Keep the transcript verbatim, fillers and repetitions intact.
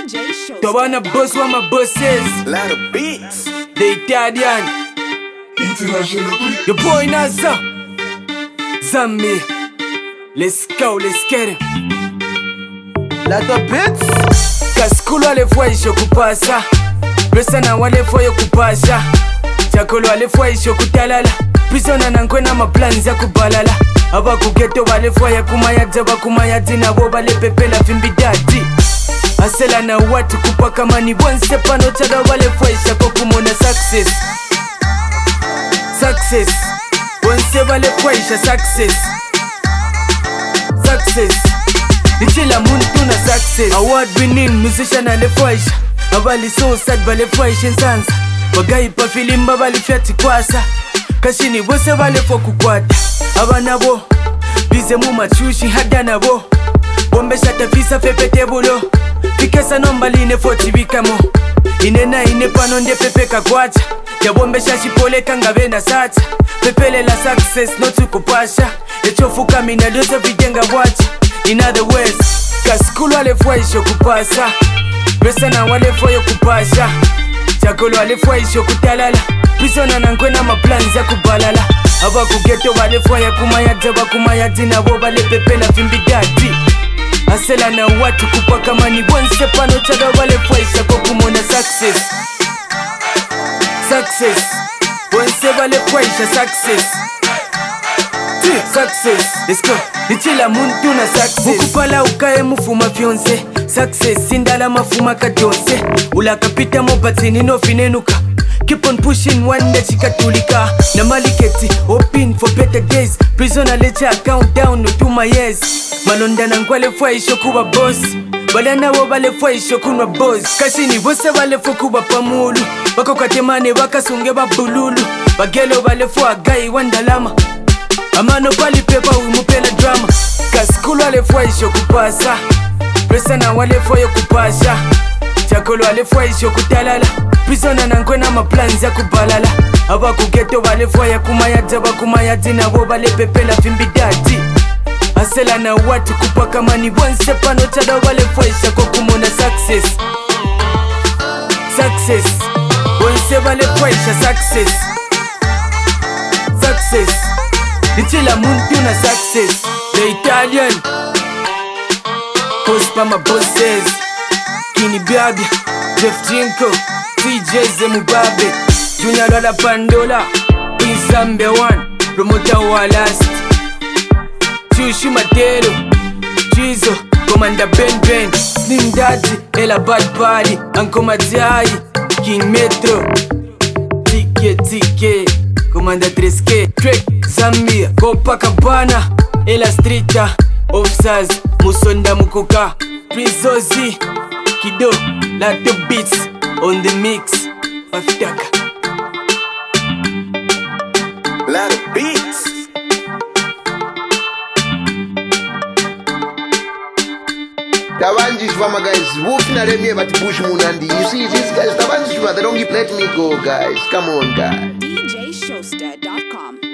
J Show. The one boss what my boss says. Lot of beats. The Italian. Your boy Naza. Zambi. Let's go, let's get it. Lot of beats. Kaskulu alefua isho kupasa. Presa na walefua yo kupasha. Chakolo alefua isho kutalala. Prisona na nkwe na maplans ya kubalala. Aba kugeto walefua ya kumayadza bakumayadzi na bo balepepela fimbidadi. Asela na watu kupaka mani bonse pano chaga walefua isha kumona success. Success. Bonse walefua isha success. Success. Nichila muntu na success. Award winning musician alefua isha. Abali so sad balefua isha nsanza. Bagayi pa filimba balifyati kwasa. Kashini bose balefua kukwata. Abanabo bize mu machushi hada nabo. Bombe shata visa pepete bulo. Fikesa nomba line forty bikamo. Inena ine pano nde pepe kakwacha. Ya bombe shashi pole kangabe na sacha. Pepele la success no tukupasha. Echofuka mina dozo videnga wacha. In other words, Kaskulu alefua isho kupasa. Presa na walefua yo kupasha. Chakolo alefua isho kutalala. Prisona na nkwe na maplans ya kubalala. Aba kugeto walefua ya kumayadza bakumayadzi na bo balepepela fimbidadi. Asela na watu kupaka mani bonse pano chaga walefua isha kumona success. Success. Bonse walefua isha success. Success. Let's go. Nichila muntu na success. Ukupala ukaye mufuma fyonse. Success sindala mafuma kadyonse. Ulakapita mobatini no finenuka. Keep on pushing one day chikatulika. Na maliketi open for better days. Prisoner lecha countdown no to my years. Malonda na ngwale fwa isho kuba boss. Balana wo bale fwa isho kunwa boss. Kashini bose bale fwa kuba pamulu. Bako katemane baka sunge babululu. Bagelo bale fwa gai wandalama. Amano pali pepa umupela drama. Kaskulu alefua isho kupasa. Presa na walefua yo kupasha. Chakolo alefua isho kutalala. Prisona na nkwe na maplans ya kubalala. Aba kugeto walefua ya kumayadza bakumayadzi na bo balepepela fimbidadi. Asela na watu kupaka mani bonse pano chada walefua isha kumona success. Success. Bonse walefua isha success. Success. Nichila muntu na success. The Italian. Post pa my bosses. Kini Biabi, Jeff Jinko, T J Zemubabe, Junior Lola Pandola, Izambe One, Promoter wa last. Chushu Matero, Chizo, Commander Ben Ben, Slim Daddy, Ella Bad Body, Anko Matiai, King Metro, T K T K, Commander three K, Trek, Zambia, Copacabana, Ella Streeta, Officers, Musonda Mukuka, Prizozi, Kido, like the beats on the mix. Afitaka. Lot of beats. Tabanji Shwama guys, wolf na remye but push munandi. You see these guys, Tabanji Shwama, they don't let me go guys. Come on guys. D J Showster dot com